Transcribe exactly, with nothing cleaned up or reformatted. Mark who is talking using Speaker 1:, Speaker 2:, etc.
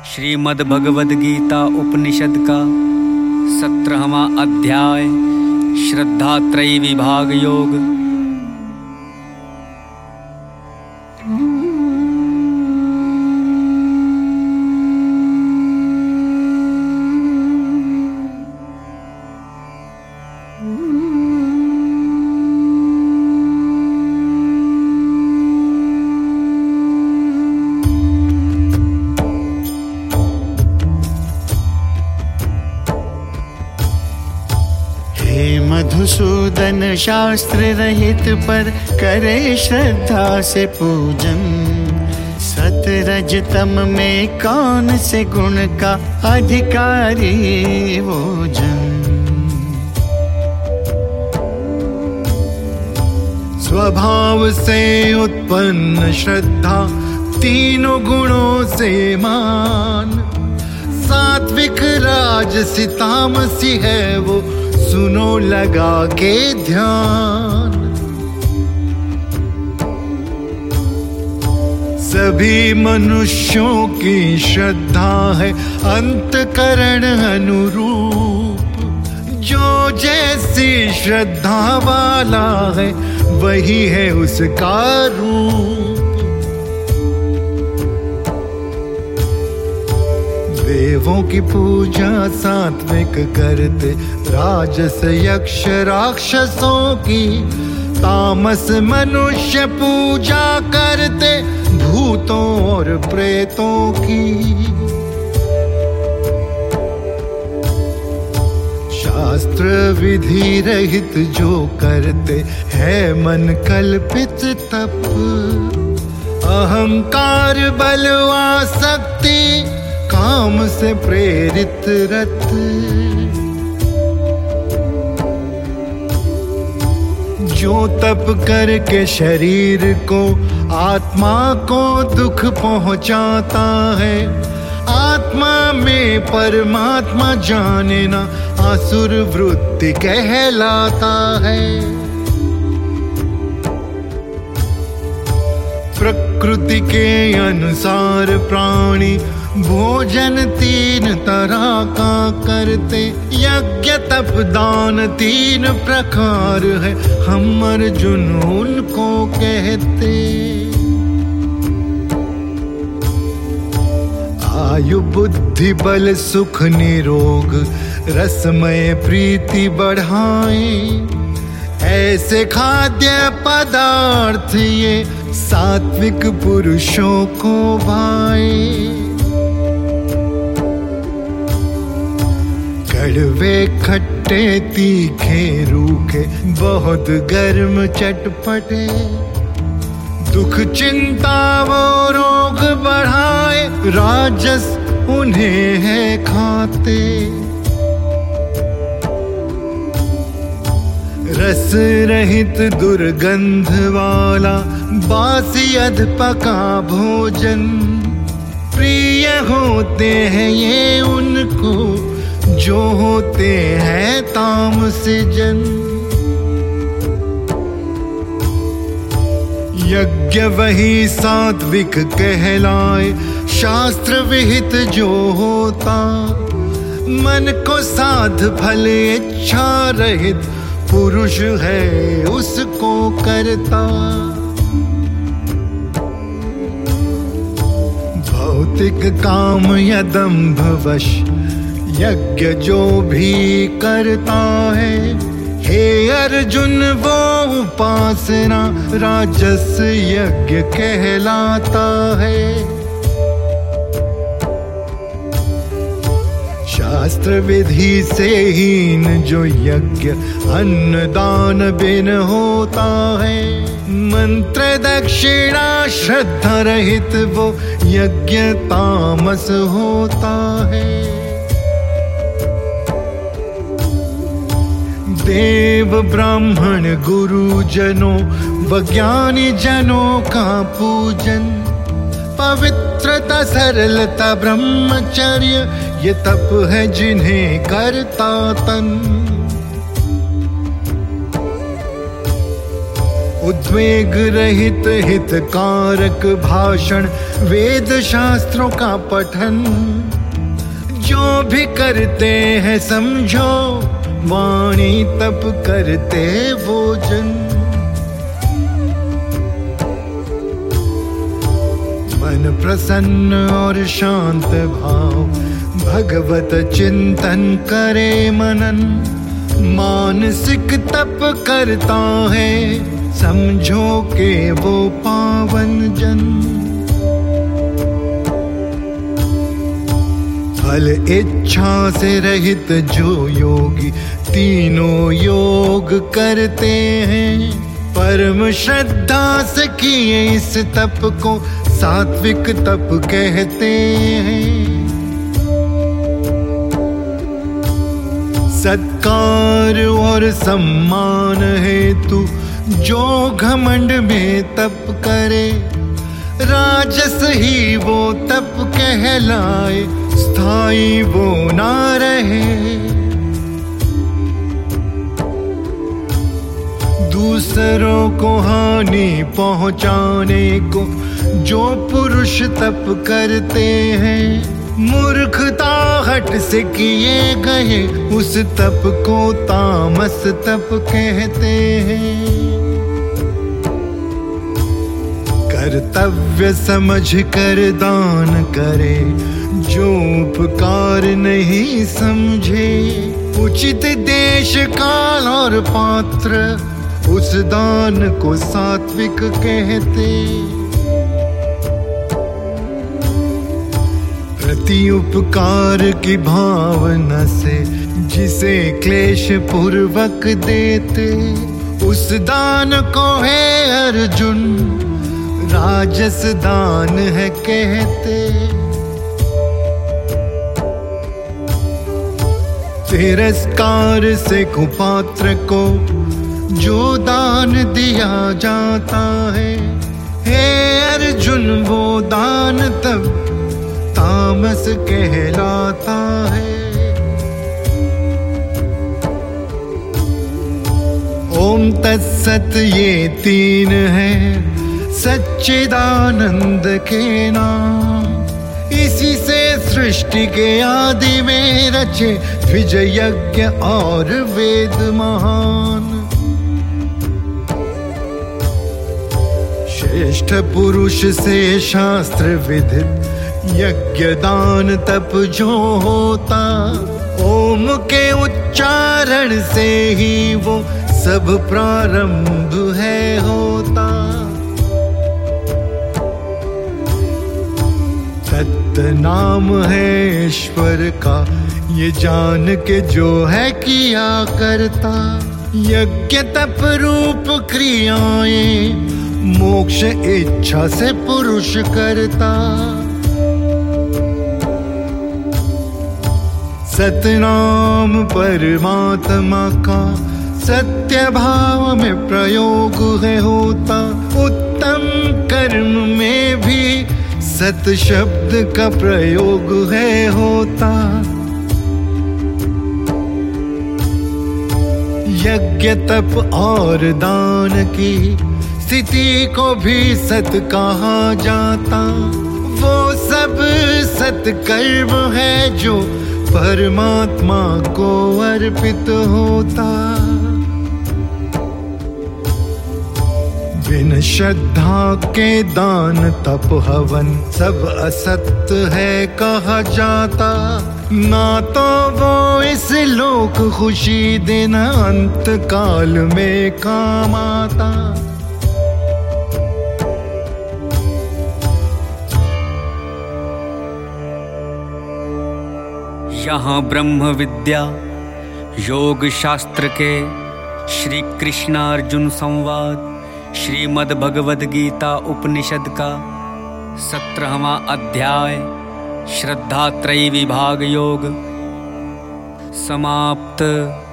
Speaker 1: श्रीमद् भगवद गीता उपनिषद का सत्रहवां अध्याय श्रद्धा त्रयी विभाग योग।
Speaker 2: मधुसूदन शास्त्र रहित पर करे श्रद्धा से पूजन। सतरज तम में कौन से गुण का अधिकारी वो जन।
Speaker 3: स्वभाव से उत्पन्न श्रद्धा तीनों गुणों से मान। सात्विक राजसी तामसी है वो सुनो लगा के ध्यान। सभी मनुष्यों की श्रद्धा है अंतकरण अनुरूप। जो जैसी श्रद्धा वाला है वही है उसका रूप। देवों की पूजा सात्विक करते, राजस यक्ष राक्षसों की। तामस मनुष्य पूजा करते, भूतों और प्रेतों की। शास्त्र विधि रहित जो करते है मन कल्पित तप। अहंकार बल आसक्ति काम से प्रेरित रत। जो तप करके शरीर को आत्मा को दुख पहुंचाता है। आत्मा में परमात्मा जाने ना आसुर वृत्ति कहलाता है। प्रकृति के अनुसार प्राणी भोजन तीन तरह का करते। यज्ञ तप दान तीन प्रकार है, हम अर्जुन उनको कहते। आयु बुद्धि बल सुख निरोग रसमय प्रीति बढ़ाए। ऐसे खाद्य पदार्थ ये सात्विक पुरुषों को भाए। कड़वे खट्टे तीखे रूखे बहुत गर्म चटपटे। दुख चिंता वो रोग बढ़ाए, राजस उन्हें है खाते। रस रहित दुर्गंध वाला बासी अध पका भोजन। प्रिय होते हैं ये उनको जो होते हैं तामस जन। यज्ञ वही सात्विक कहलाए, शास्त्र विहित जो होता। मन को साध फल इच्छा रहित पुरुष है उसको करता। भौतिक काम या दंभ वश यज्ञ जो भी करता है। हे अर्जुन वो उपासना राजस यज्ञ कहलाता है। शास्त्र विधि से हीन जो यज्ञ अन्न दान बिन होता है। मंत्र दक्षिणा श्रद्धा रहित वो यज्ञ तामस होता है। देव ब्राह्मण गुरु जनों वज्ञानी जनों का पूजन। पवित्रता सरलता ब्रह्मचर्य ये तप है जिन्हें करता तन। उद्वेग रहित हितकारक भाषण, वेद शास्त्रों का पठन, जो भी करते हैं समझो, वाणी तप करते वो जन। मन प्रसन्न और शांत भाव, भगवत चिंतन करे मनन, मानसिक तप करता है, समझो के वो पावन जन। फल इच्छा से रहित जो योगी, तीनों योग करते हैं, परम श्रद्धा से किए इस तप को सात्विक तप कहते हैं। सत्कार और सम्मान हेतु जो घमंड में तप करे, राजस ही वो तप कहलाए, स्थायी वो ना रहे। दूसरों को हानि पहुंचाने को जो पुरुष तप करते हैं, मूर्खता हट से किए गए उस तप को तामस तप कहते हैं। कर्तव्य समझ कर दान करे, जो उपकार नहीं समझे, उचित देश काल और पात्र, उस दान को सात्विक कहते। प्रति उपकार की भावना से जिसे क्लेश पूर्वक देते, उस दान को है अर्जुन राजस दान है कहते। तिरस्कार से कुपात्र को जो दान दिया जाता है, हे अर्जुन वो दान तब तामस कहलाता है। ओम तत्सत ये तीन है सच्चिदानंद के नाम, इसी से सृष्टि के आदि में रचे विजय यज्ञ और वेद महान। श्रेष्ठ पुरुष से शास्त्र विदित यज्ञ दान तप जो होता, ओम के उच्चारण से ही वो सब प्रारंभ है होता। सत नाम है ईश्वर का, ये जान के जो है किया करता। यज्ञ तप रूप क्रियाएं मोक्ष इच्छा से पुरुष करता। सतनाम परमात्मा का सत्य भाव में प्रयोग है होता। उत्तम कर्म में भी सत शब्द का प्रयोग है होता। यज्ञ तप और दान की स्थिति को भी सत कहा जाता। वो सब सत कर्म है जो परमात्मा को अर्पित होता। बिन श्रद्धा के दान तप हवन सब असत है कहा जाता। ना तो वो इस लोक खुशी देना अंत काल में काम आता।
Speaker 1: यहाँ ब्रह्म विद्या योग शास्त्र के श्री कृष्णार्जुन संवाद श्रीमद् भगवद गीता उपनिषद का सत्रहवां अध्याय श्रद्धा त्रयी विभाग योग समाप्त।